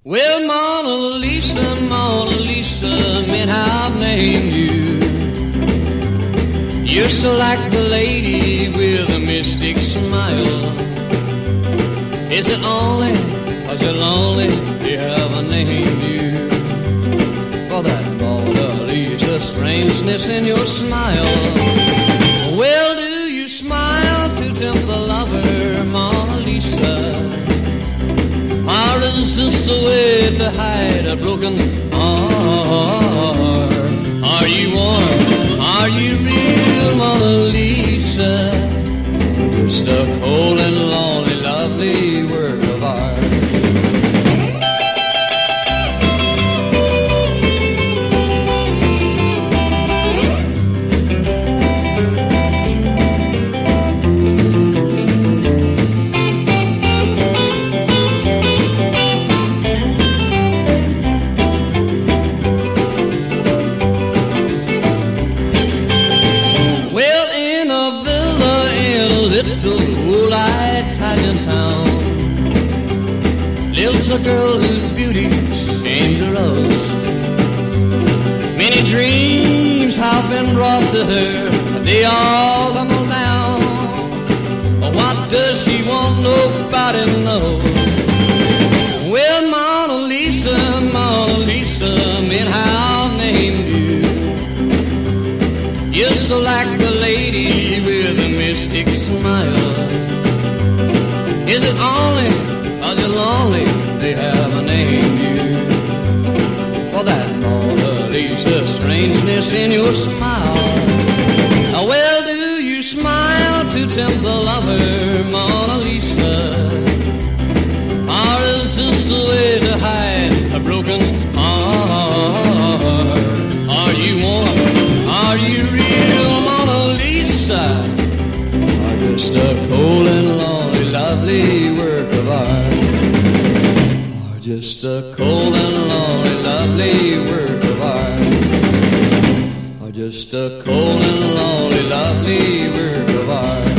Well, Mona Lisa, man, I've named you. You're so like the lady with a mystic smile. Is it only 'cause you're lonely they haven't named you? For that Mona Lisa strangeness in your smile. Well, do you smile to tempt the lover, Mona Lisa? Or is this a way to hide a broken heart? Are you warm? Are you real, Mona Lisa? Just a cold and lonely, lovely work of art. Little old Italian town lives a girl whose beauty's dangerous. Many dreams have been brought to her, but they all tumble down. But what does she want? Nobody knows. Well, Mona Lisa, man, how I've named you. You're so like the lady with a mystic smile. Is it only 'cause you're lonely they haven't named you? For that Mona Lisa strangeness in your smile. Well, do you smile to tempt the lover, Mona Lisa? Or is this the way to hide a broken heart? Are you warm? Are you real, Mona Lisa? Or just a cold and lonely, lovely work of art? Or just a cold and lonely, lovely work of art? Or just a cold and lonely, lovely work of art?